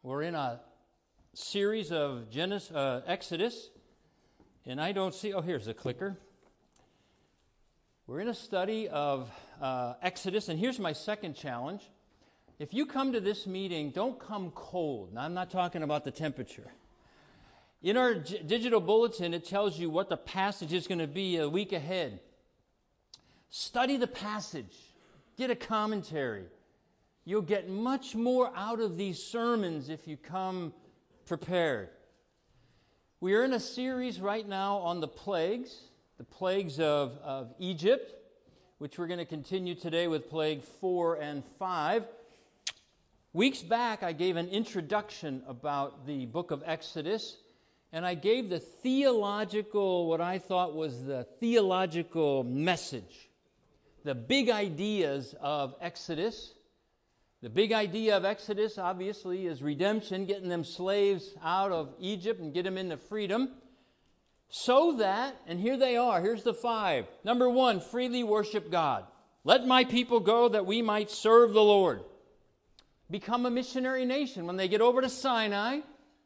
We're in a series of Exodus, and I don't see, here's the clicker. We're in a study of Exodus, and here's my second challenge. If you come to this meeting, don't come cold. Now, I'm not talking about the temperature. In our digital bulletin, it tells you what the passage is going to be a week ahead. Study the passage. Get a commentary. You'll get much more out of these sermons if you come prepared. We are in a series right now on the plagues of Egypt, which we're going to continue today with plague 4 and 5. Weeks back, I gave an introduction about the book of Exodus, and I gave what I thought was the theological message, the big ideas of Exodus. The big idea of Exodus, obviously, is redemption, getting them slaves out of Egypt and get them into freedom. So that, and here they are, here's the 5. Number 1, freely worship God. Let my people go that we might serve the Lord. Become a missionary nation. When they get over to Sinai,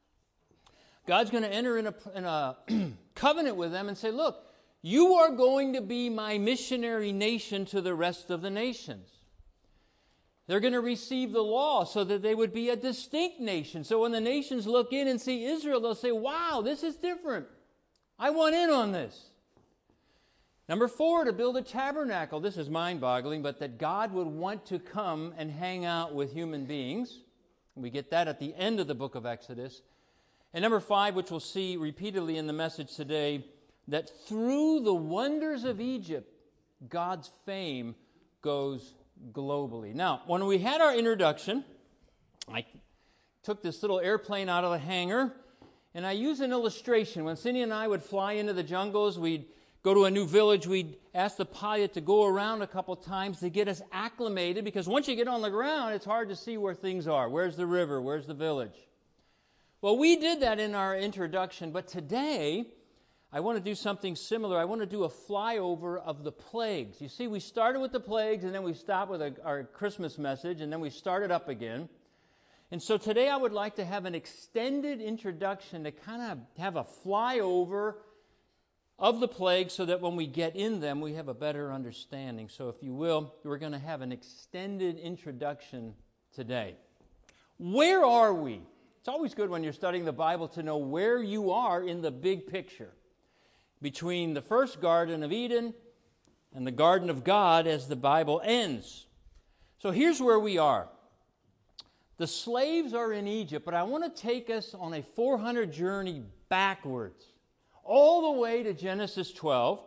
God's going to enter in a covenant with them and say, look, you are going to be my missionary nation to the rest of the nations. They're going to receive the law so that they would be a distinct nation. So when the nations look in and see Israel, they'll say, wow, this is different. I want in on this. Number 4, to build a tabernacle. This is mind-boggling, but that God would want to come and hang out with human beings. We get that at the end of the book of Exodus. And number 5, which we'll see repeatedly in the message today, that through the wonders of Egypt, God's fame goes globally. Now, when we had our introduction, I took this little airplane out of the hangar, and I used an illustration. When Cindy and I would fly into the jungles, we'd go to a new village, we'd ask the pilot to go around a couple times to get us acclimated, because once you get on the ground, it's hard to see where things are. Where's the river? Where's the village? Well, we did that in our introduction, but today I want to do something similar. I want to do a flyover of the plagues. You see, we started with the plagues, and then we stopped with our Christmas message, and then we started up again. And so today I would like to have an extended introduction to kind of have a flyover of the plagues so that when we get in them, we have a better understanding. So if you will, we're going to have an extended introduction today. Where are we? It's always good when you're studying the Bible to know where you are in the big picture, between the first Garden of Eden and the Garden of God as the Bible ends. So here's where we are. The slaves are in Egypt, but I want to take us on a 400 journey backwards, all the way to Genesis 12.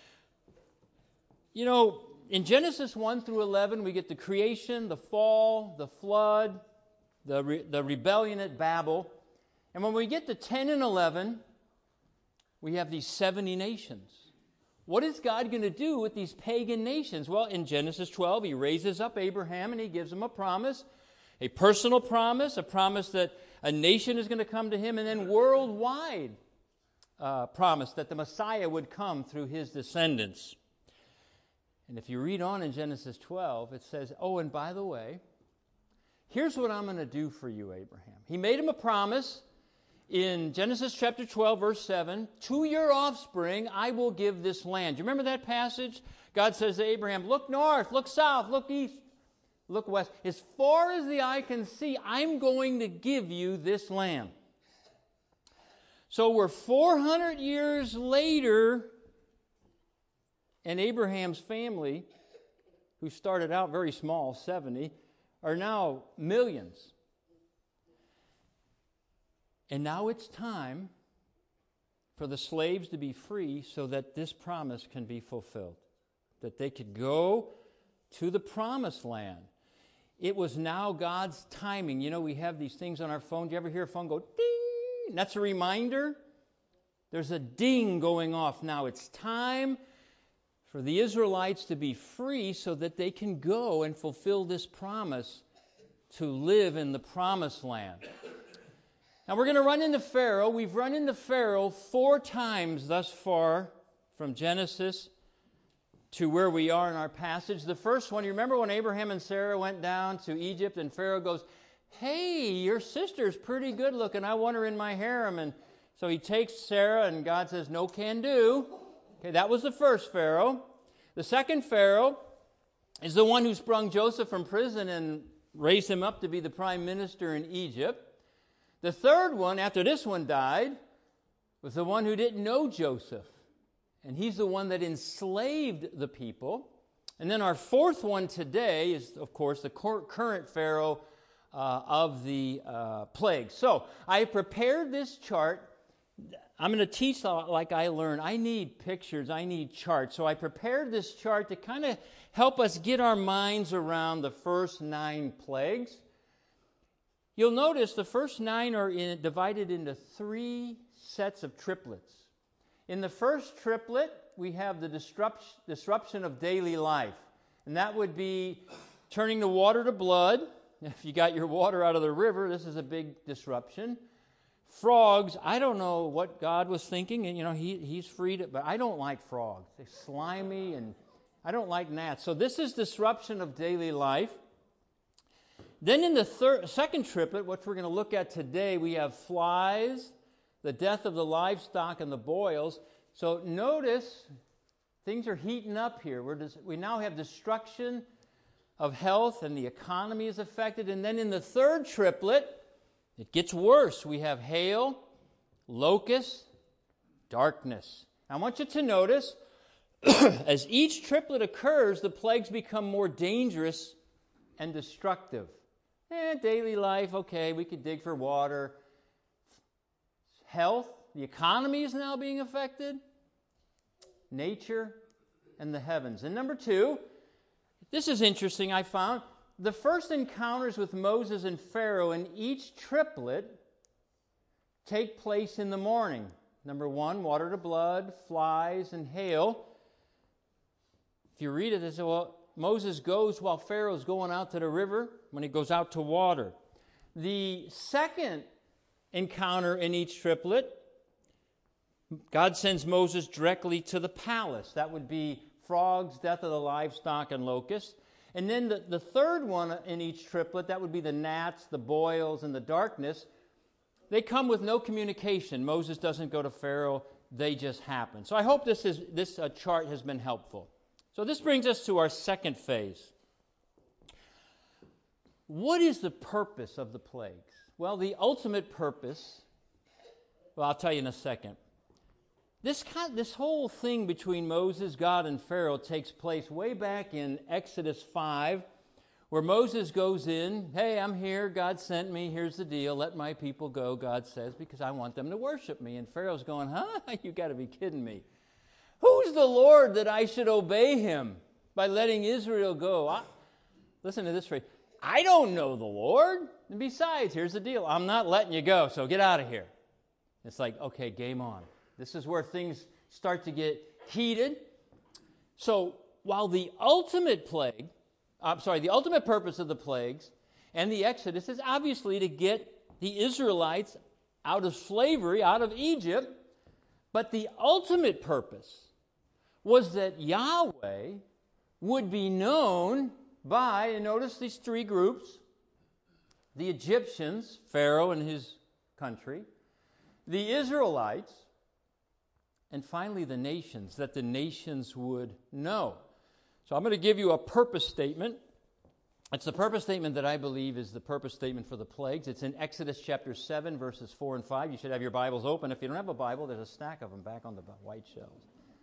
You know, in Genesis 1 through 11, we get the creation, the fall, the flood, the rebellion at Babel. And when we get to 10 and 11, we have these 70 nations. What is God going to do with these pagan nations? Well, in Genesis 12, he raises up Abraham and he gives him a promise, a personal promise, a promise that a nation is going to come to him, and then worldwide promise that the Messiah would come through his descendants. And if you read on in Genesis 12, it says, oh, and by the way, here's what I'm going to do for you, Abraham. He made him a promise. In Genesis chapter 12, verse 7, to your offspring I will give this land. Do you remember that passage? God says to Abraham, look north, look south, look east, look west. As far as the eye can see, I'm going to give you this land. So we're 400 years later, and Abraham's family, who started out very small, 70, are now millions. And now it's time for the slaves to be free so that this promise can be fulfilled, that they could go to the promised land. It was now God's timing. You know, we have these things on our phone. Do you ever hear a phone go ding? And that's a reminder. There's a ding going off now. It's time for the Israelites to be free so that they can go and fulfill this promise to live in the promised land. Now we're going to run into Pharaoh. We've run into Pharaoh 4 times thus far from Genesis to where we are in our passage. The first one, you remember when Abraham and Sarah went down to Egypt and Pharaoh goes, hey, your sister's pretty good looking. I want her in my harem. And so he takes Sarah, and God says, no can do. Okay, that was the first Pharaoh. The second Pharaoh is the one who sprung Joseph from prison and raised him up to be the prime minister in Egypt. The third one, after this one died, was the one who didn't know Joseph. And he's the one that enslaved the people. And then our fourth one today is, of course, the current Pharaoh of the plagues. So I prepared this chart. I'm going to teach like I learned. I need pictures. I need charts. So I prepared this chart to kind of help us get our minds around the first 9 plagues. You'll notice the first 9 are divided into 3 sets of triplets. In the first triplet, we have the disruption of daily life. And that would be turning the water to blood. If you got your water out of the river, this is a big disruption. Frogs, I don't know what God was thinking, and he's freed it, but I don't like frogs. They're slimy, and I don't like gnats. So this is disruption of daily life. Then in the second triplet, which we're going to look at today, we have flies, the death of the livestock, and the boils. So notice things are heating up here. We now have destruction of health, and the economy is affected. And then in the third triplet, it gets worse. We have hail, locusts, darkness. I want you to notice, as each triplet occurs, the plagues become more dangerous and destructive. Daily life, okay, we could dig for water. Health, the economy is now being affected. Nature and the heavens. And number 2, this is interesting, I found. The first encounters with Moses and Pharaoh in each triplet take place in the morning. Number 1, water to blood, flies, and hail. If you read it, they say, well, Moses goes while Pharaoh's going out to the river when he goes out to water. The second encounter in each triplet, God sends Moses directly to the palace. That would be frogs, death of the livestock, and locusts. And then the third one in each triplet, that would be the gnats, the boils, and the darkness. They come with no communication. Moses doesn't go to Pharaoh. They just happen. So I hope this chart has been helpful. So this brings us to our second phase. What is the purpose of the plagues? Well, the ultimate purpose, I'll tell you in a second. This whole thing between Moses, God, and Pharaoh takes place way back in Exodus 5, where Moses goes in, hey, I'm here, God sent me, here's the deal, let my people go, God says, because I want them to worship me. And Pharaoh's going, you got to be kidding me. Who's the Lord that I should obey him by letting Israel go? Listen to this phrase, I don't know the Lord. And besides, here's the deal, I'm not letting you go, so get out of here. It's like, okay, game on. This is where things start to get heated. So while the ultimate purpose of the plagues and the Exodus is obviously to get the Israelites out of slavery, out of Egypt, but the ultimate purpose was that Yahweh would be known by, and notice these 3 groups, the Egyptians, Pharaoh and his country, the Israelites, and finally, the nations, that the nations would know. So I'm going to give you a purpose statement. It's the purpose statement that I believe is the purpose statement for the plagues. It's in Exodus chapter 7, verses 4 and 5. You should have your Bibles open. If you don't have a Bible, there's a stack of them back on the white shelves.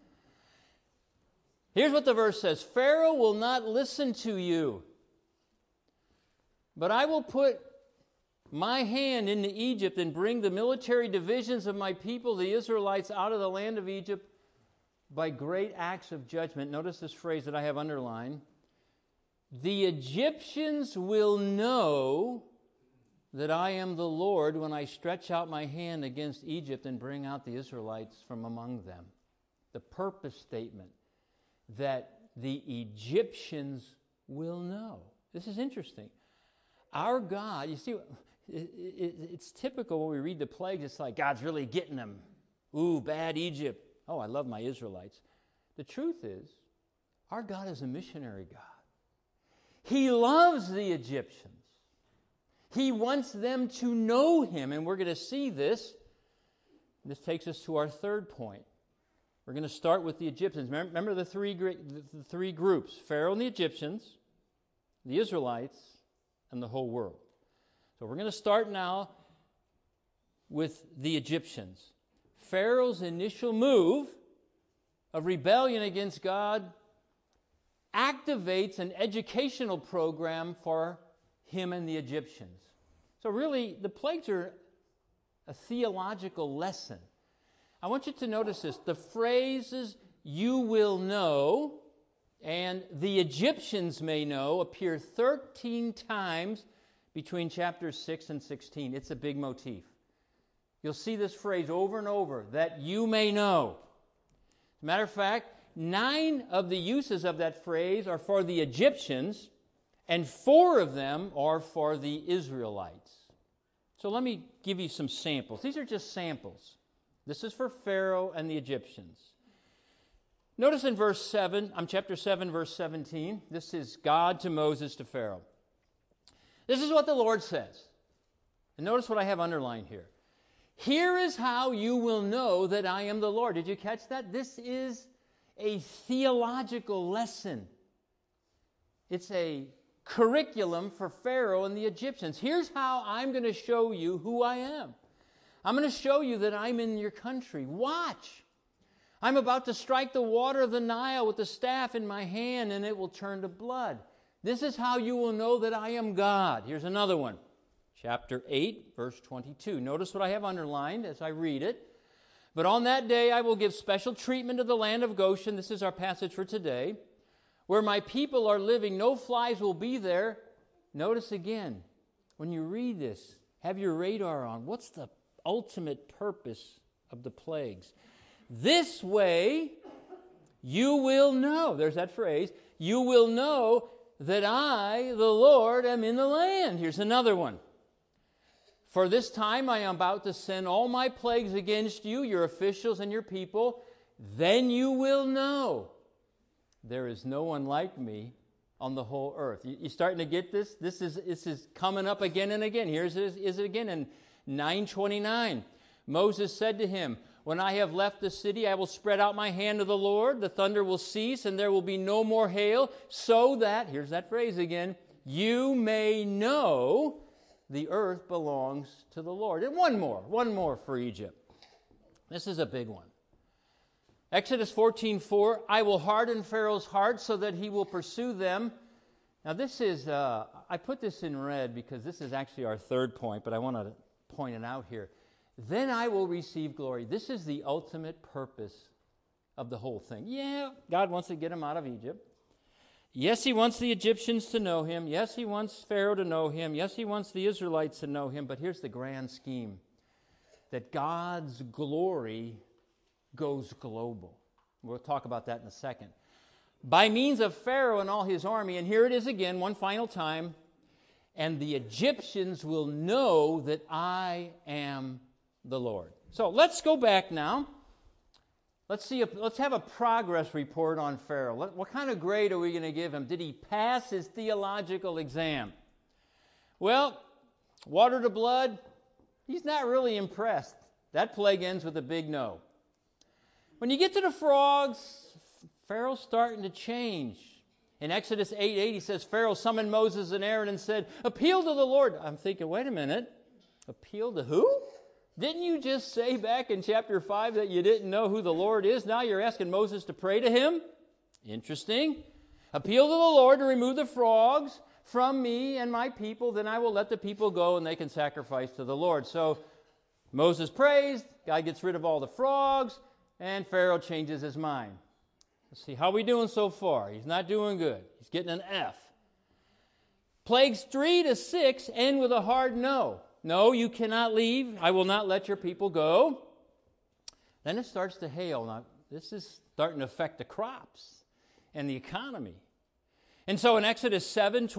Here's what the verse says. Pharaoh will not listen to you, but I will put my hand into Egypt and bring the military divisions of my people, the Israelites, out of the land of Egypt by great acts of judgment. Notice this phrase that I have underlined. The Egyptians will know that I am the Lord when I stretch out my hand against Egypt and bring out the Israelites from among them. The purpose statement that the Egyptians will know. This is interesting. Our God, you see, it's typical when we read the plagues, it's like God's really getting them. Ooh, bad Egypt. Oh, I love my Israelites. The truth is, our God is a missionary God. He loves the Egyptians. He wants them to know Him, and we're going to see this. This takes us to our third point. We're going to start with the Egyptians. Remember the three groups, Pharaoh and the Egyptians, the Israelites, and the whole world. So we're going to start now with the Egyptians. Pharaoh's initial move of rebellion against God activates an educational program for him and the Egyptians. So really, the plagues are a theological lesson. I want you to notice this. The phrases, "you will know," and "the Egyptians may know," appear 13 times between chapters 6 and 16. It's a big motif. You'll see this phrase over and over, "that you may know." As a matter of fact, 9 of the uses of that phrase are for the Egyptians, and 4 of them are for the Israelites. So let me give you some samples. These are just samples. This is for Pharaoh and the Egyptians. Notice in chapter 7, verse 17, this is God to Moses to Pharaoh. This is what the Lord says. And notice what I have underlined here. "Here is how you will know that I am the Lord." Did you catch that? This is a theological lesson. It's a curriculum for Pharaoh and the Egyptians. Here's how I'm going to show you who I am. I'm going to show you that I'm in your country. Watch. I'm about to strike the water of the Nile with the staff in my hand, and it will turn to blood. This is how you will know that I am God. Here's another one. Chapter 8, verse 22. Notice what I have underlined as I read it. "But on that day I will give special treatment to the land of Goshen." This is our passage for today. "Where my people are living, no flies will be there." Notice again, when you read this, have your radar on. What's the ultimate purpose of the plagues? "This way you will know," there's that phrase, "you will know that I, the Lord, am in the land." Here's another one. "For this time I am about to send all my plagues against you, your officials and your people. Then you will know there is no one like me on the whole earth." You starting to get this? This is coming up again and again. Here's it again in 9:29. "Moses said to him, when I have left the city, I will spread out my hand to the Lord. The thunder will cease, and there will be no more hail, so that," here's that phrase again, "you may know the earth belongs to the Lord." And one more for Egypt. This is a big one. Exodus 14:4, "I will harden Pharaoh's heart so that he will pursue them." Now this is, I put this in red because this is actually our third point, but I want to point it out here. "Then I will receive glory." This is the ultimate purpose of the whole thing. Yeah, God wants to get them out of Egypt. Yes, He wants the Egyptians to know Him. Yes, He wants Pharaoh to know Him. Yes, He wants the Israelites to know Him. But here's the grand scheme, that God's glory goes global. We'll talk about that in a second. "By means of Pharaoh and all his army," and here it is again, one final time, "and the Egyptians will know that I am the Lord." So let's go back now. Let's have a progress report on Pharaoh. What kind of grade are we going to give him? Did he pass his theological exam? Well, water to blood, he's not really impressed. That plague ends with a big no. When you get to the frogs, Pharaoh's starting to change. In Exodus 8:8, he says, "Pharaoh summoned Moses and Aaron and said, 'Appeal to the Lord.'" I'm thinking, wait a minute. Appeal to who? Didn't you just say back in chapter 5 that you didn't know who the Lord is? Now you're asking Moses to pray to him? Interesting. "Appeal to the Lord to remove the frogs from me and my people. Then I will let the people go and they can sacrifice to the Lord." So Moses prays. God gets rid of all the frogs. And Pharaoh changes his mind. Let's see, how are we doing so far? He's not doing good. He's getting an F. Plagues 3 to 6 end with a hard no. "No, you cannot leave. I will not let your people go." Then it starts to hail. Now, this is starting to affect the crops and the economy. And so in Exodus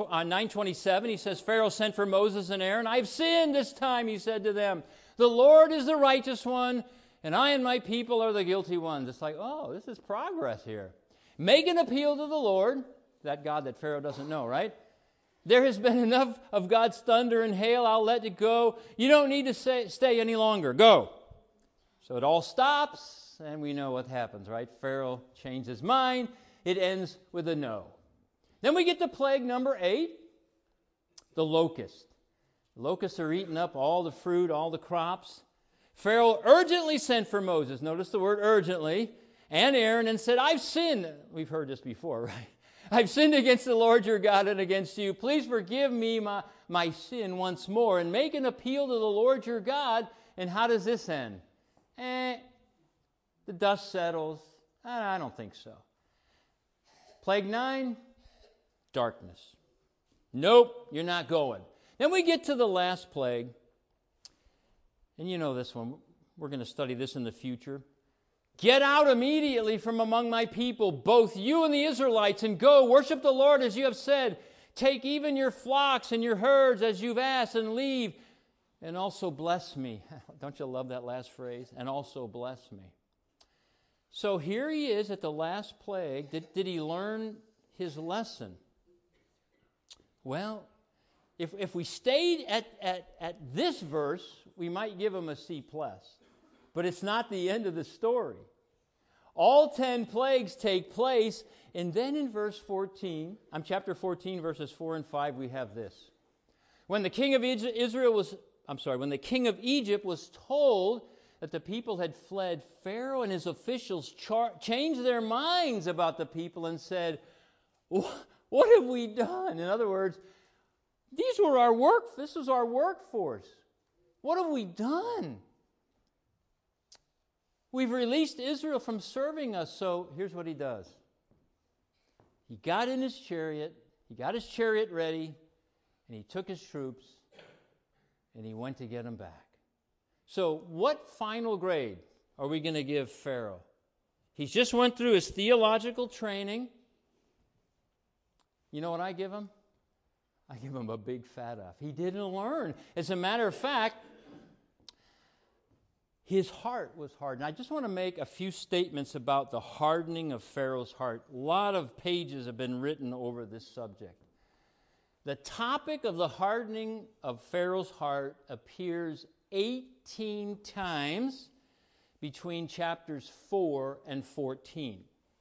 9:27, he says, "Pharaoh sent for Moses and Aaron. 'I've sinned this time,' he said to them. 'The Lord is the righteous one, and I and my people are the guilty ones.'" It's like, oh, this is progress here. "Make an appeal to the Lord," that God that Pharaoh doesn't know, right? There has been enough of God's thunder and hail. I'll let it go. You don't need to stay any longer. Go. So it all stops, and we know what happens, right? Pharaoh changed his mind. It ends with a no. Then we get to plague number 8, the locust. The locusts are eating up all the fruit, all the crops. Pharaoh urgently sent for Moses. Notice the word urgently. And Aaron, and said, I've sinned. We've heard this before, right? I've sinned against the Lord your God and against you. Please forgive me my sin once more and make an appeal to the Lord your God. And how does this end? The dust settles. I don't think so. Plague 9, darkness. Nope, you're not going. Then we get to the last plague. And you know this one. We're going to study this in the future. Get out immediately from among my people, both you and the Israelites, and go worship the Lord as you have said. Take even your flocks and your herds as you've asked, and leave, and also bless me. Don't you love that last phrase? And also bless me. So here he is at the last plague. Did he learn his lesson? Well, if we stayed at this verse, we might give him a C+. But it's not the end of the story. All 10 plagues take place, and then in chapter 14, verses 4 and 5, we have this. When the king of Egypt was told that the people had fled, Pharaoh and his officials changed their minds about the people and said, what have we done? In other words, this was our workforce. What have we done? We've released Israel from serving us, so here's what he does. He got in his chariot, he got his chariot ready, and he took his troops, and he went to get them back. So what final grade are we going to give Pharaoh? He's just went through his theological training. You know what I give him? I give him a big fat F. He didn't learn. As a matter of fact, his heart was hardened. I just want to make a few statements about the hardening of Pharaoh's heart. A lot of pages have been written over this subject. The topic of the hardening of Pharaoh's heart appears 18 times between chapters 4 and 14.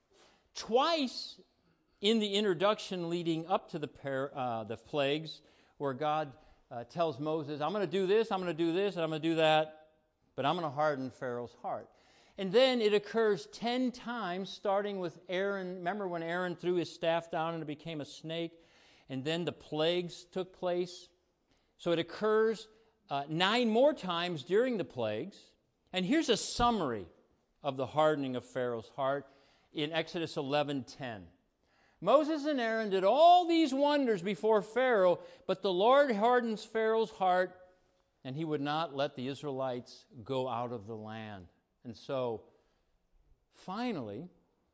Twice in the introduction leading up to the plagues, where God tells Moses, I'm going to do this, I'm going to do this, and I'm going to do that, but I'm going to harden Pharaoh's heart. And then it occurs 10 times, starting with Aaron. Remember when Aaron threw his staff down and it became a snake? And then the plagues took place. So it occurs 9 more times during the plagues. And here's a summary of the hardening of Pharaoh's heart in Exodus 11:10. Moses and Aaron did all these wonders before Pharaoh, but the Lord hardens Pharaoh's heart, and he would not let the Israelites go out of the land. And so, finally,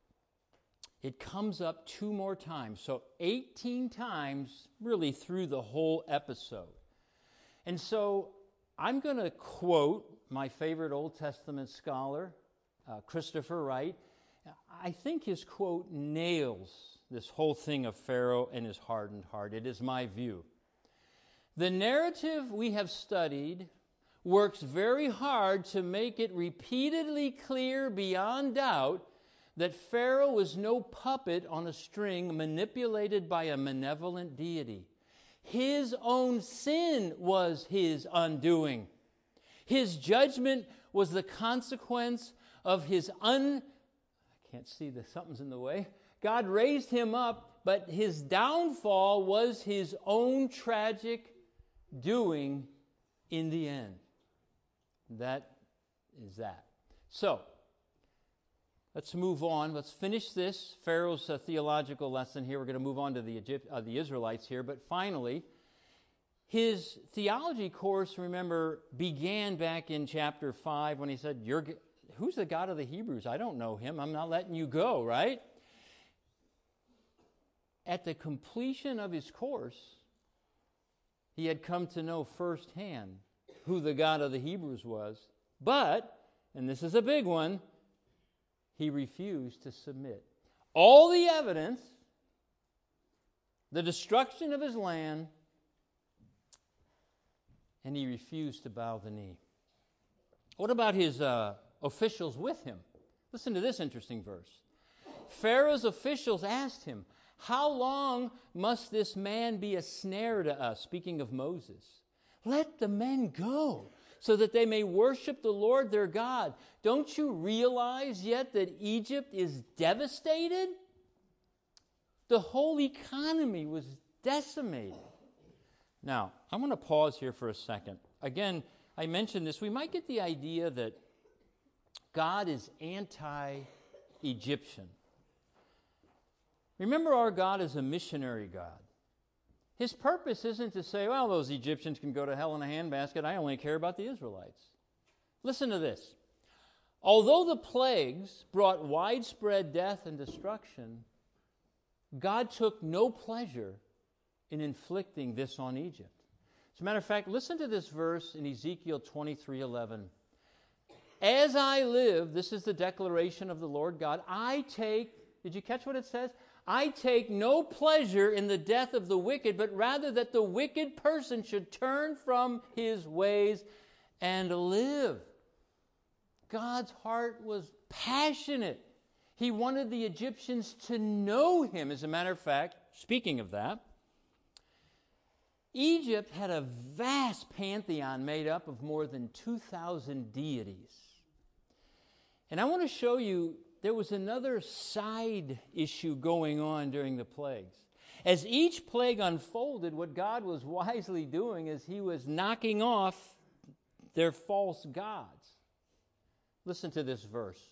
it comes up 2 more times. So 18 times, really, through the whole episode. And so, I'm going to quote my favorite Old Testament scholar, Christopher Wright. I think his quote nails this whole thing of Pharaoh and his hardened heart. It is my view. The narrative we have studied works very hard to make it repeatedly clear beyond doubt that Pharaoh was no puppet on a string manipulated by a malevolent deity. His own sin was his undoing. His judgment was the consequence of his I can't see this, something's in the way. God raised him up, but his downfall was his own tragic doing in the end. That is that. So, let's move on. Let's finish this Pharaoh's theological lesson here. We're going to move on to the Israelites here. But finally, his theology course, remember, began back in chapter 5 when he said, who's the God of the Hebrews? I don't know him. I'm not letting you go, right? At the completion of his course, he had come to know firsthand who the God of the Hebrews was. But, and this is a big one, he refused to submit. All the evidence the destruction of his land, and he refused to bow the knee. What about his officials with him? Listen to this interesting verse. Pharaoh's officials asked him, "How long must this man be a snare to us?" Speaking of Moses. "Let the men go, so that they may worship the Lord their God. Don't you realize yet that Egypt is devastated?" The whole economy was decimated. Now, I want to pause here for a second. Again, I mentioned this. We might get the idea that God is anti-Egyptian. Remember, our God is a missionary God. His purpose isn't to say, well, those Egyptians can go to hell in a handbasket. I only care about the Israelites. Listen to this. Although the plagues brought widespread death and destruction, God took no pleasure in inflicting this on Egypt. As a matter of fact, listen to this verse in Ezekiel 23:11. "As I live," this is the declaration of the Lord God, did you catch what it says? "I take no pleasure in the death of the wicked, but rather that the wicked person should turn from his ways and live." God's heart was passionate. He wanted the Egyptians to know him. As a matter of fact, speaking of that, Egypt had a vast pantheon made up of more than 2,000 deities. And I want to show you there was another side issue going on during the plagues. As each plague unfolded, what God was wisely doing is he was knocking off their false gods. Listen to this verse.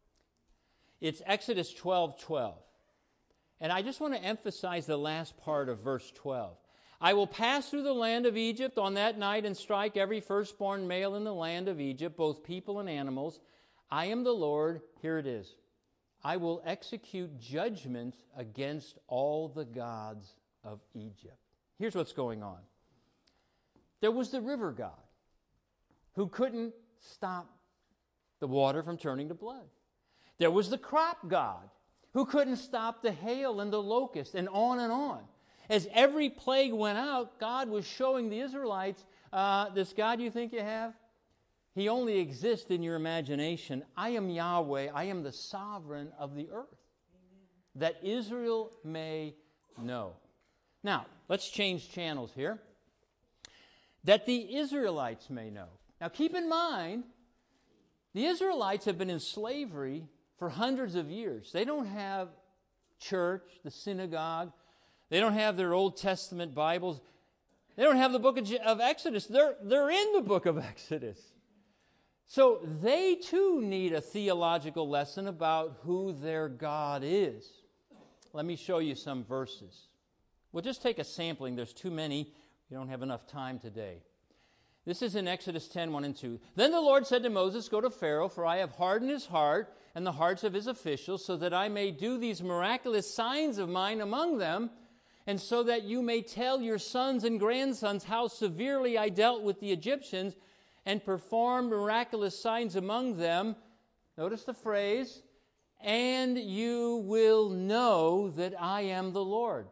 It's Exodus 12:12. And I just want to emphasize the last part of verse 12. "I will pass through the land of Egypt on that night and strike every firstborn male in the land of Egypt, both people and animals. I am the Lord," here it is, "I will execute judgment against all the gods of Egypt." Here's what's going on. There was the river god who couldn't stop the water from turning to blood. There was the crop god who couldn't stop the hail and the locust, and on and on. As every plague went out, God was showing the Israelites, this God you think you have, he only exists in your imagination. I am Yahweh. I am the sovereign of the earth. Amen. That Israel may know. Now, let's change channels here. That the Israelites may know. Now, keep in mind, the Israelites have been in slavery for hundreds of years. They don't have church, the synagogue. They don't have their Old Testament Bibles. They don't have the book of Exodus. They're in the book of Exodus. So they too need a theological lesson about who their God is. Let me show you some verses. We'll just take a sampling. There's too many. We don't have enough time today. This is in Exodus 10:1 and 2. "Then the Lord said to Moses, 'Go to Pharaoh, for I have hardened his heart and the hearts of his officials, so that I may do these miraculous signs of mine among them, and so that you may tell your sons and grandsons how severely I dealt with the Egyptians and performed miraculous signs among them.'" Notice the phrase, "and you will know that I am the Lord."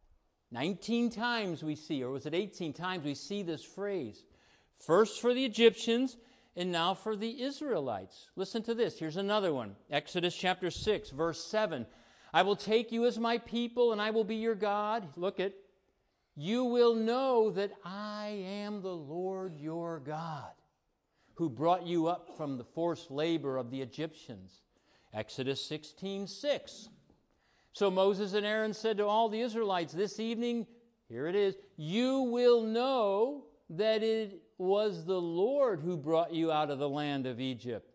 19 times we see, or was it 18 times we see this phrase. First for the Egyptians, and now for the Israelites. Listen to this. Here's another one. Exodus chapter 6, verse 7. "I will take you as my people, and I will be your God." Look at, "You will know that I am the Lord your God, who brought you up from the forced labor of the Egyptians." Exodus 16:6. "So Moses and Aaron said to all the Israelites, this evening," here it is, "you will know that it was the Lord who brought you out of the land of Egypt."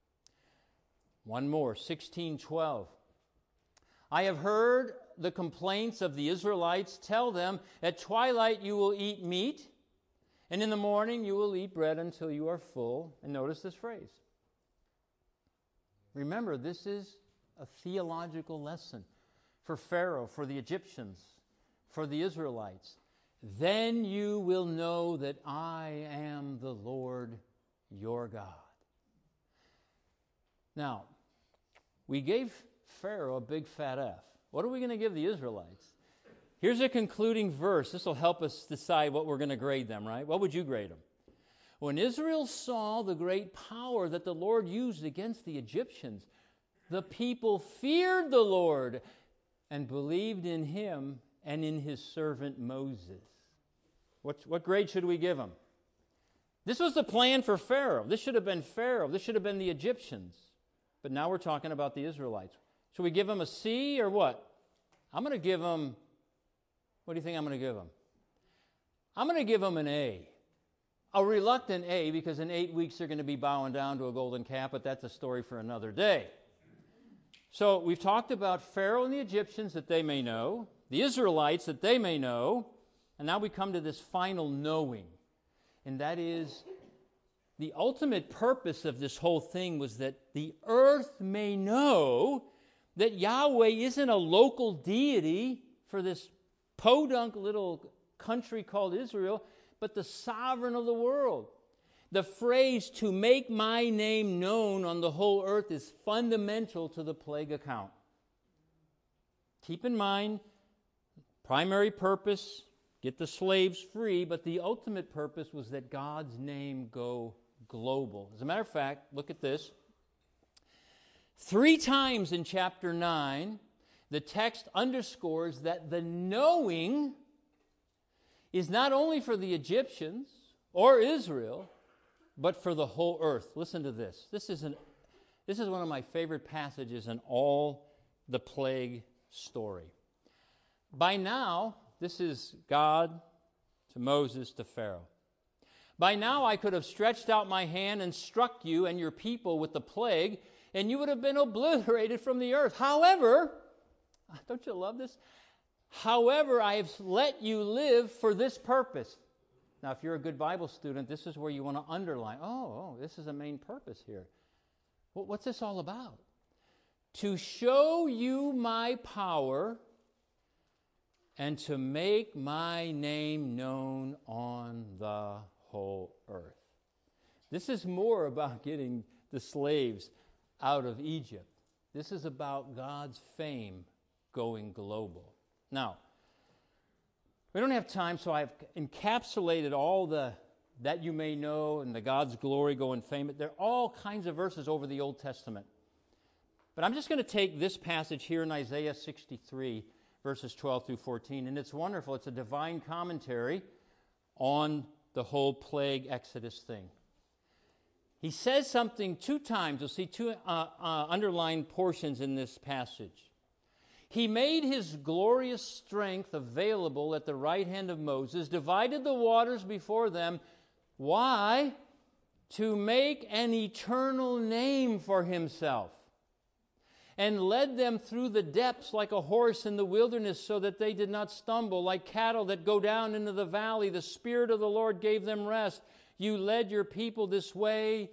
One more, 16:12. "I have heard the complaints of the Israelites. Tell them, at twilight you will eat meat, and in the morning you will eat bread until you are full." And notice this phrase. Remember, this is a theological lesson for Pharaoh, for the Egyptians, for the Israelites. "Then you will know that I am the Lord your God." Now, we gave Pharaoh a big fat F. What are we going to give the Israelites? Here's a concluding verse. This will help us decide what we're going to grade them, right? What would you grade them? When Israel saw the great power that the Lord used against the Egyptians, the people feared the Lord and believed in him and in his servant Moses. What grade should we give them? This was the plan for Pharaoh. This should have been Pharaoh. This should have been the Egyptians. But now we're talking about the Israelites. Should we give them a C or what? I'm going to give them, what do you think I'm going to give them? I'm going to give them an A. A reluctant A, because in 8 weeks they're going to be bowing down to a golden calf, but that's a story for another day. So we've talked about Pharaoh and the Egyptians that they may know, the Israelites that they may know, and now we come to this final knowing. And that is, the ultimate purpose of this whole thing was that the earth may know that Yahweh isn't a local deity for this podunk little country called Israel, but the sovereign of the world. The phrase, to make my name known on the whole earth, is fundamental to the plague account. Keep in mind, primary purpose, get the slaves free, but the ultimate purpose was that God's name go global. As a matter of fact, look at this. 3 times in chapter 9, the text underscores that the knowing is not only for the Egyptians or Israel, but for the whole earth. Listen to this. This is one of my favorite passages in all the plague story. By now, this is God to Moses to Pharaoh. By now I could have stretched out my hand and struck you and your people with the plague, and you would have been obliterated from the earth. However, don't you love this? However, I have let you live for this purpose. Now, if you're a good Bible student, this is where you want to underline, this is a main purpose here. What's this all about? To show you my power and to make my name known on the whole earth. This is more about getting the slaves out of Egypt. This is about God's fame going global. Now, we don't have time, so I've encapsulated all the that you may know and the God's glory going fame. There are all kinds of verses over the Old Testament. But I'm just going to take this passage here in Isaiah 63, verses 12 through 14, and it's wonderful. It's a divine commentary on the whole plague Exodus thing. He says something 2 times. You'll see 2 underlined portions in this passage. He made his glorious strength available at the right hand of Moses, divided the waters before them. Why? To make an eternal name for himself, and led them through the depths like a horse in the wilderness, so that they did not stumble. Like cattle that go down into the valley, the Spirit of the Lord gave them rest. You led your people this way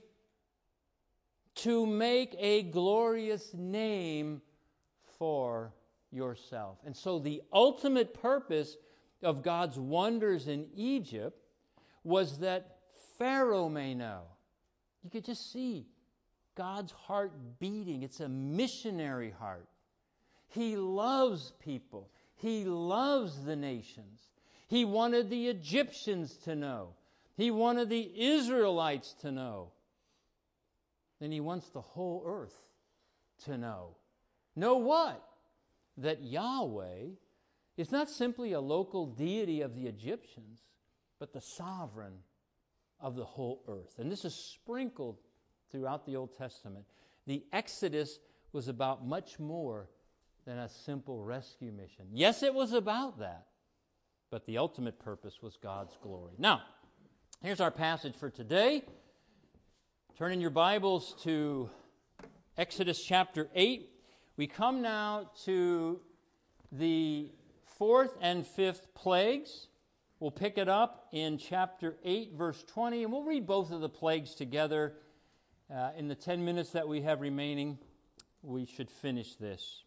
to make a glorious name for yourself. And so the ultimate purpose of God's wonders in Egypt was that Pharaoh may know. You could just see God's heart beating. It's a missionary heart. He loves people. He loves the nations. He wanted the Egyptians to know. He wanted the Israelites to know. Then he wants the whole earth to know. Know what? That Yahweh is not simply a local deity of the Egyptians, but the sovereign of the whole earth. And this is sprinkled throughout the Old Testament. The Exodus was about much more than a simple rescue mission. Yes, it was about that, but the ultimate purpose was God's glory. Now, here's our passage for today. Turn in your Bibles to Exodus chapter 8. We come now to the 4th and 5th plagues. We'll pick it up in chapter 8, verse 20, and we'll read both of the plagues together. In the 10 minutes that we have remaining, we should finish this.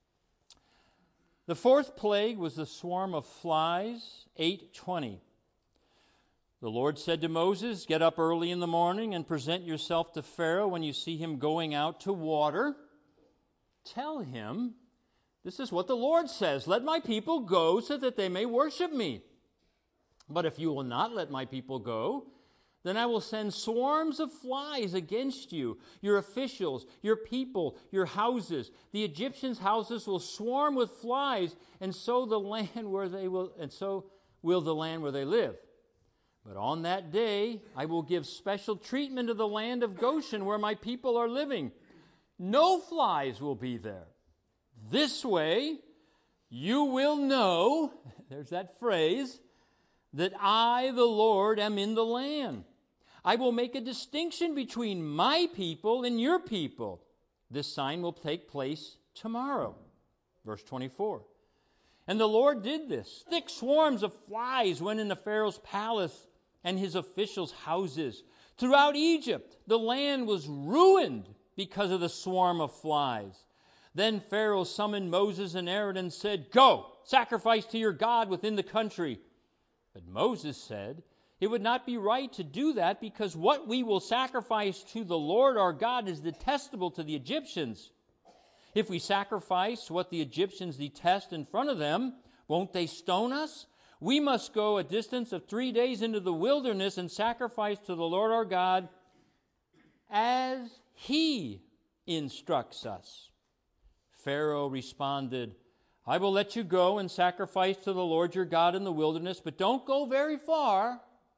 The 4th plague was the swarm of flies, 8:20. The Lord said to Moses, "Get up early in the morning and present yourself to Pharaoh when you see him going out to water. Tell him, This is what the Lord says, let my people go so that they may worship me. But if you will not let my people go, then I will send swarms of flies against you, your officials, your people, your houses. The Egyptians' houses will swarm with flies, and so the land where they will, and so will the land where they live. But on that day I will give special treatment to the land of Goshen, where my people are living. No flies will be there. This way you will know, there's that phrase, that I, the Lord, am in the land. I will make a distinction between my people and your people. This sign will take place tomorrow. Verse 24. And the Lord did this. Thick swarms of flies went into Pharaoh's palace and his officials' houses. Throughout Egypt, the land was ruined because of the swarm of flies. Then Pharaoh summoned Moses and Aaron and said, Go, sacrifice to your God within the country. But Moses said, It would not be right to do that, because what we will sacrifice to the Lord our God is detestable to the Egyptians. If we sacrifice what the Egyptians detest in front of them, won't they stone us? We must go a distance of 3 days into the wilderness and sacrifice to the Lord our God as He instructs us. Pharaoh responded, I will let you go and sacrifice to the Lord your God in the wilderness, but don't go very far.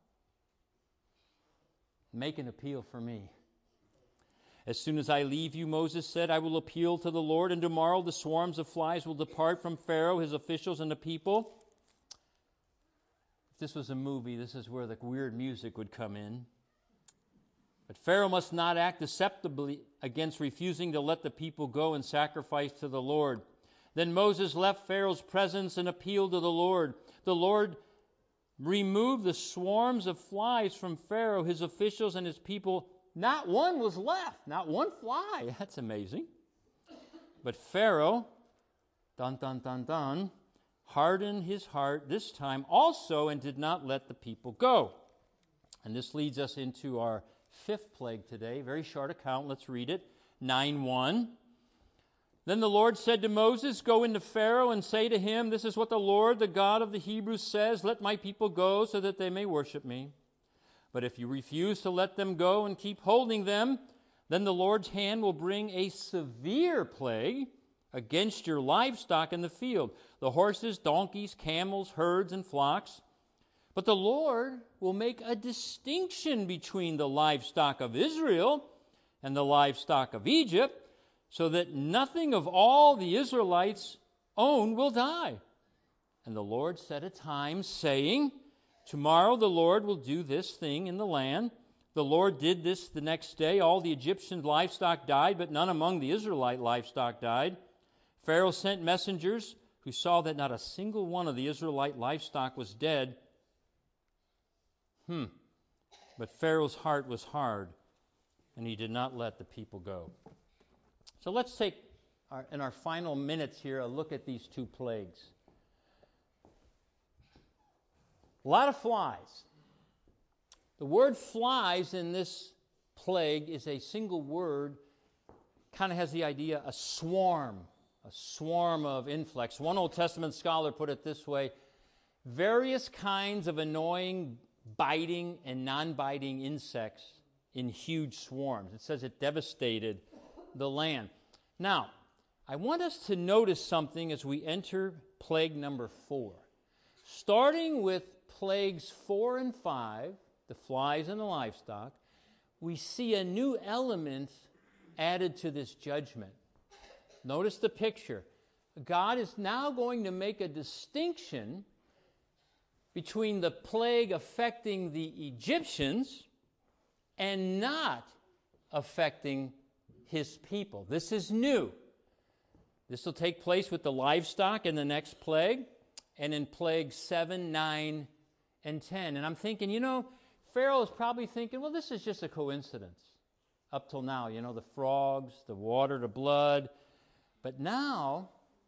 Make an appeal for me. As soon as I leave you, Moses said, I will appeal to the Lord, and tomorrow the swarms of flies will depart from Pharaoh, his officials, and the people. If this was a movie, this is where the weird music would come in. But Pharaoh must not act deceptively against refusing to let the people go and sacrifice to the Lord. Then Moses left Pharaoh's presence and appealed to the Lord. The Lord removed the swarms of flies from Pharaoh, his officials, and his people. Not one was left, not one fly. That's amazing. But Pharaoh, hardened his heart this time also and did not let the people go. And this leads us into our fifth plague today. Very short account. Let's read it. 9:1. Then the Lord said to Moses, Go into Pharaoh and say to him, This is what the Lord, the God of the Hebrews, says, Let my people go so that they may worship me. But if you refuse to let them go and keep holding them, then the Lord's hand will bring a severe plague against your livestock in the field, the horses, donkeys, camels, herds, and flocks. But the Lord will make a distinction between the livestock of Israel and the livestock of Egypt, so that nothing of all the Israelites own will die. And the Lord set a time, saying, Tomorrow the Lord will do this thing in the land. The Lord did this the next day. All the Egyptian livestock died, but none among the Israelite livestock died. Pharaoh sent messengers who saw that not a single one of the Israelite livestock was dead. But Pharaoh's heart was hard, and he did not let the people go. So let's take, in our final minutes here, a look at these two plagues. A lot of flies. The word flies in this plague is a single word, kind of has the idea, a swarm of influx. One Old Testament scholar put it this way: various kinds of annoying, biting, and non-biting insects in huge swarms. It says it devastated the land. Now, I want us to notice something as we enter plague number 4. Starting with plagues 4 and 5, the flies and the livestock, we see a new element added to this judgment. Notice the picture. God is now going to make a distinction between the plague affecting the Egyptians and not affecting His people. This is new. This will take place with the livestock in the next plague, and in plagues 7, 9, and 10. And I'm thinking, Pharaoh is probably thinking, well, this is just a coincidence up till now. The frogs, the water, the blood. But now,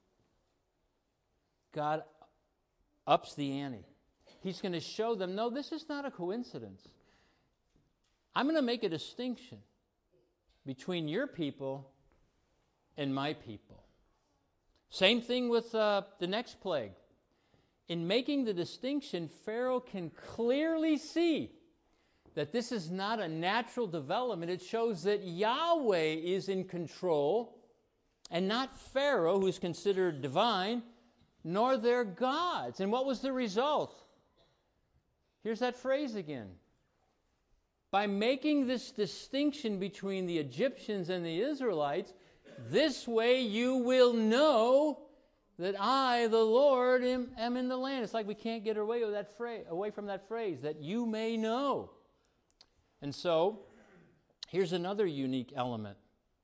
God ups the ante. He's going to show them, no, this is not a coincidence. I'm going to make a distinction between your people and my people. Same thing with the next plague. In making the distinction, Pharaoh can clearly see that this is not a natural development. It shows that Yahweh is in control and not Pharaoh, who is considered divine, nor their gods. And what was the result? Here's that phrase again. By making this distinction between the Egyptians and the Israelites, this way you will know that I, the Lord, am in the land. It's like we can't get away with that away from that phrase, that you may know. And so, here's another unique element.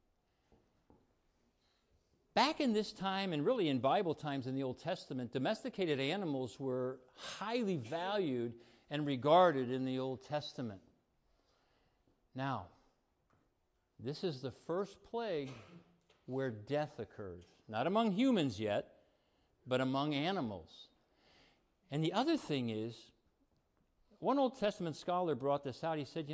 Back in this time, and really in Bible times in the Old Testament, domesticated animals were highly valued and regarded in the Old Testament. Now, this is the first plague where death occurs. Not among humans yet, but among animals. And the other thing is, one Old Testament scholar brought this out. He said,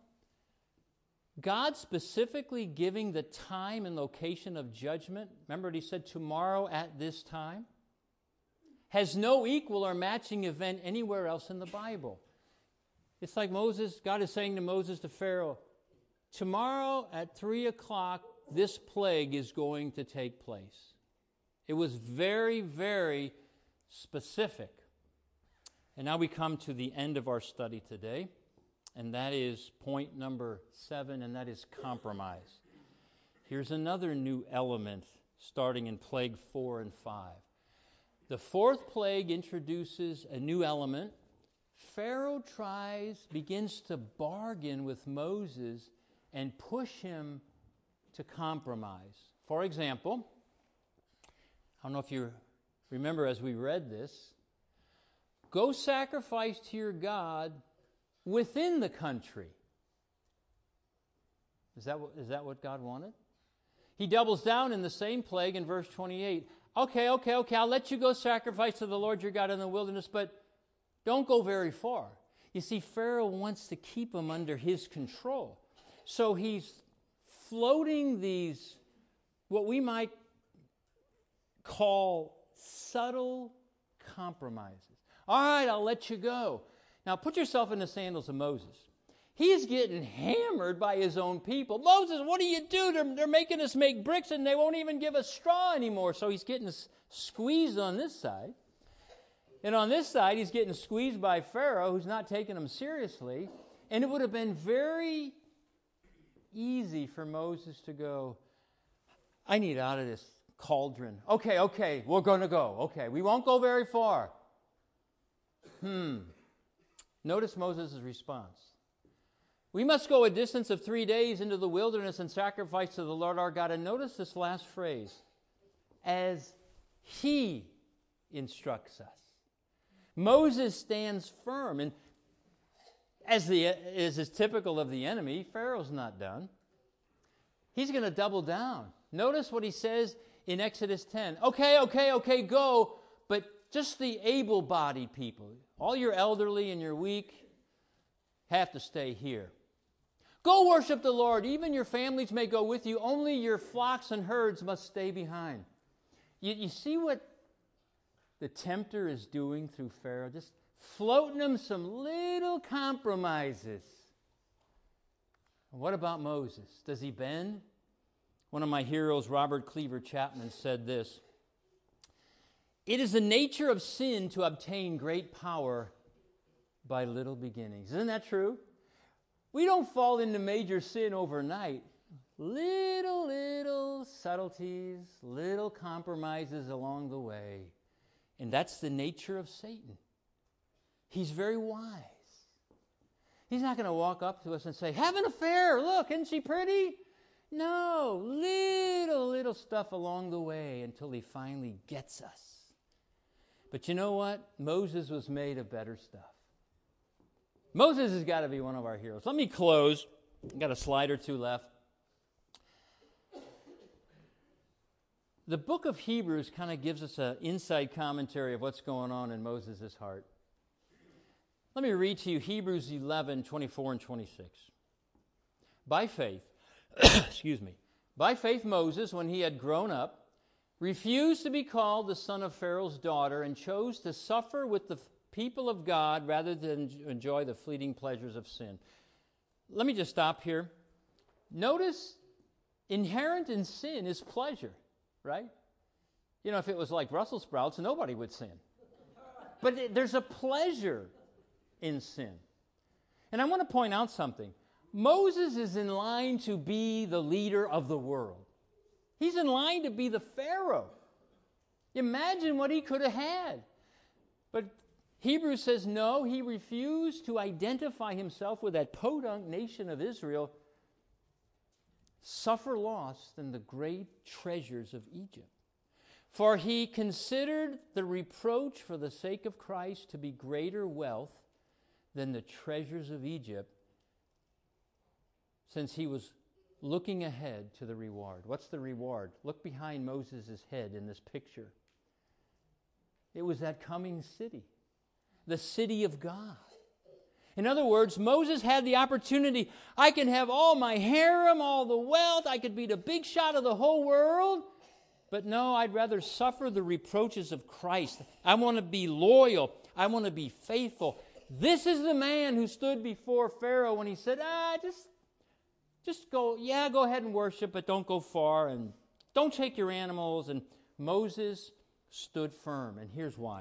God specifically giving the time and location of judgment, remember he said tomorrow at this time, has no equal or matching event anywhere else in the Bible. It's like God is saying to Moses, to Pharaoh, tomorrow at 3 o'clock, this plague is going to take place. It was very, very specific. And now we come to the end of our study today, and that is point number 7, and that is compromise. Here's another new element starting in plague 4 and 5. The fourth plague introduces a new element. Pharaoh begins to bargain with Moses and push him to compromise. For example, I don't know if you remember as we read this, go sacrifice to your God within the country. Is that what God wanted? He doubles down in the same plague in verse 28. Okay, I'll let you go sacrifice to the Lord your God in the wilderness, but don't go very far. You see, Pharaoh wants to keep him under his control. So he's floating these, what we might call subtle compromises. All right, I'll let you go. Now put yourself in the sandals of Moses. He's getting hammered by his own people. Moses, what do you do? They're making us make bricks and they won't even give us straw anymore. So he's getting squeezed on this side. And on this side, he's getting squeezed by Pharaoh, who's not taking him seriously. And it would have been very easy for Moses to go, I need out of this cauldron. Okay, we're going to go. Okay, we won't go very far. Notice Moses' response. We must go a distance of 3 days into the wilderness and sacrifice to the Lord our God. And notice this last phrase, as he instructs us. Moses stands firm. And as is typical of the enemy, Pharaoh's not done. He's going to double down. Notice what he says in Exodus 10. Okay, go, but just the able-bodied people, all your elderly and your weak, have to stay here. Go worship the Lord. Even your families may go with you. Only your flocks and herds must stay behind. You see what the tempter is doing through Pharaoh? Just floating him some little compromises. What about Moses? Does he bend? One of my heroes, Robert Cleaver Chapman, said this: it is the nature of sin to obtain great power by little beginnings. Isn't that true? We don't fall into major sin overnight. Little subtleties, little compromises along the way. And that's the nature of Satan. He's very wise. He's not going to walk up to us and say, have an affair, look, isn't she pretty? No, little stuff along the way until he finally gets us. But you know what? Moses was made of better stuff. Moses has got to be one of our heroes. Let me close. I've got a slide or two left. The book of Hebrews kind of gives us an inside commentary of what's going on in Moses' heart. Let me read to you Hebrews 11, 24 and 26. By faith, by faith Moses, when he had grown up, refused to be called the son of Pharaoh's daughter and chose to suffer with the people of God rather than enjoy the fleeting pleasures of sin. Let me just stop here. Notice, inherent in sin is pleasure, right? You know, if it was like Brussels sprouts, nobody would sin. But there's a pleasure in sin. And I want to point out something. Moses is in line to be the leader of the world. He's in line to be the Pharaoh. Imagine what he could have had. But Hebrews says no, he refused to identify himself with that podunk nation of Israel, suffer loss than the great treasures of Egypt. For he considered the reproach for the sake of Christ to be greater wealth than the treasures of Egypt, since he was looking ahead to the reward. What's the reward? Look behind Moses' head in this picture. It was that coming city, the city of God. In other words, Moses had the opportunity. I can have all my harem, all the wealth. I could be the big shot of the whole world. But no, I'd rather suffer the reproaches of Christ. I want to be loyal. I want to be faithful. This is the man who stood before Pharaoh when he said, just go, go ahead and worship, but don't go far, and don't take your animals. And Moses stood firm, and here's why.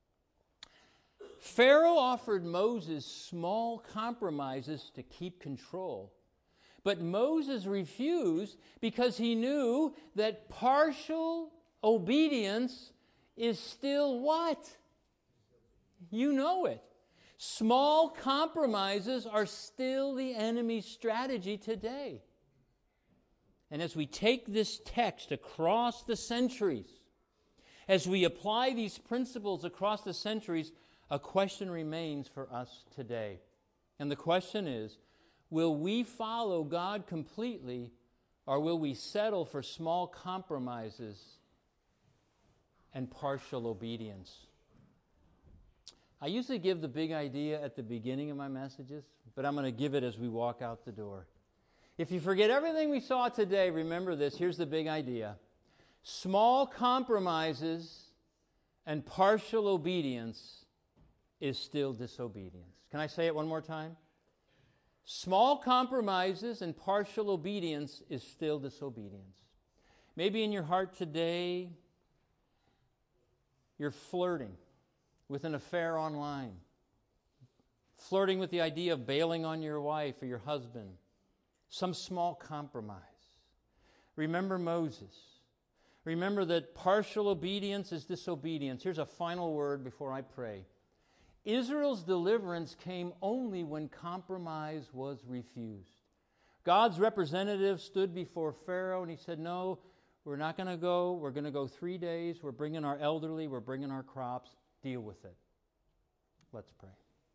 Pharaoh offered Moses small compromises to keep control. But Moses refused because he knew that partial obedience is still what? You know it. Small compromises are still the enemy's strategy today. And as we take this text across the centuries, as we apply these principles across the centuries, a question remains for us today. And the question is, will we follow God completely, or will we settle for small compromises and partial obedience? I usually give the big idea at the beginning of my messages, but I'm going to give it as we walk out the door. If you forget everything we saw today, remember this. Here's the big idea. Small compromises and partial obedience is still disobedience. Can I say it one more time? Small compromises and partial obedience is still disobedience. Maybe in your heart today, you're flirting with an affair online, flirting with the idea of bailing on your wife or your husband, some small compromise. Remember Moses. Remember that partial obedience is disobedience. Here's a final word before I pray. Israel's deliverance came only when compromise was refused. God's representative stood before Pharaoh and he said, no, we're not going to go. We're going to go 3 days. We're bringing our elderly. We're bringing our crops. Deal with it. Let's pray.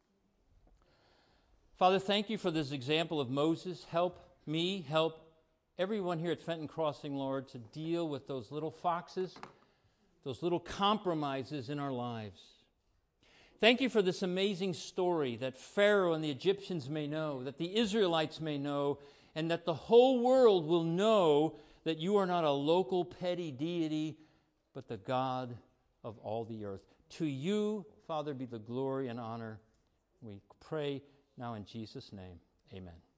Father, thank you for this example of Moses. Help me, help everyone here at Fenton Crossing, Lord, to deal with those little foxes, those little compromises in our lives. Thank you for this amazing story that Pharaoh and the Egyptians may know, that the Israelites may know, and that the whole world will know that you are not a local petty deity, but the God of all the earth. To you, Father, be the glory and honor. We pray now in Jesus' name. Amen.